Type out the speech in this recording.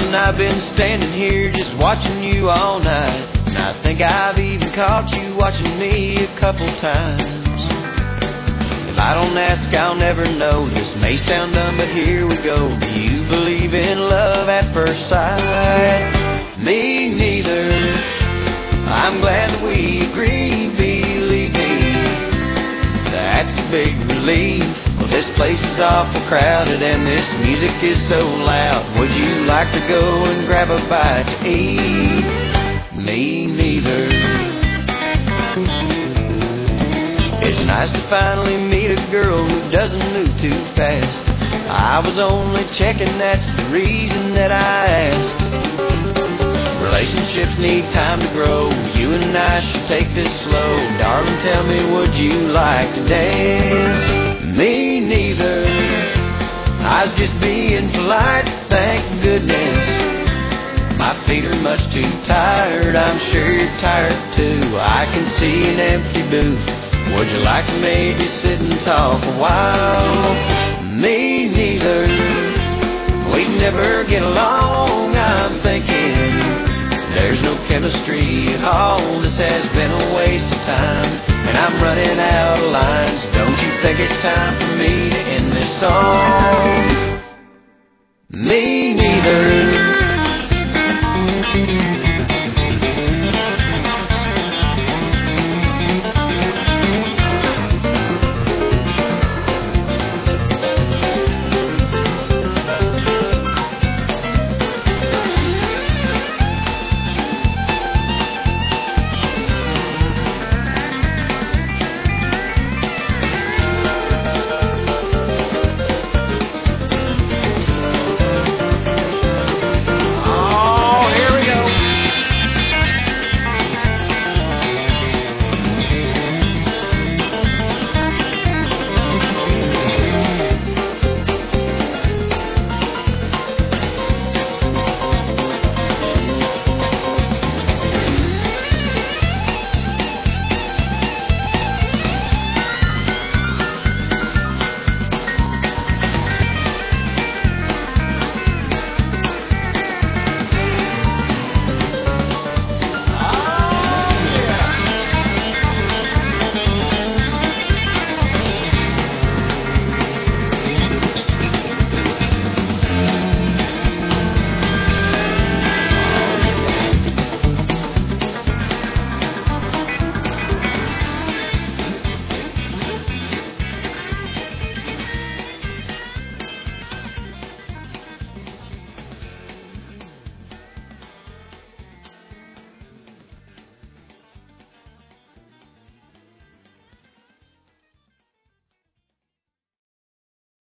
And I've been standing here just watching you all night, and I think I've even caught you watching me a couple times. If I don't ask, I'll never know. This may sound dumb, but here we go. Do you believe in love at first sight? Me neither. I'm glad that we agreed, believe me. That's a big relief. Well, this place is awful crowded and this music is so loud. Would you like to go and grab a bite to eat? Me neither. It's nice to finally meet a girl who doesn't move too fast. I was only checking, that's the reason that I asked. Relationships need time to grow. You and I should take this slow. Darling, tell me, would you like to dance? Me neither. I was just being polite, thank goodness. My feet are much too tired, I'm sure you're tired too. I can see an empty booth. Would you like to maybe sit and talk a while? Me neither. We'd never get along, I'm thinking. There's no chemistry at all. This has been a waste of time, and I'm running out of lines. Don't you think it's time for me to end this song? Me neither.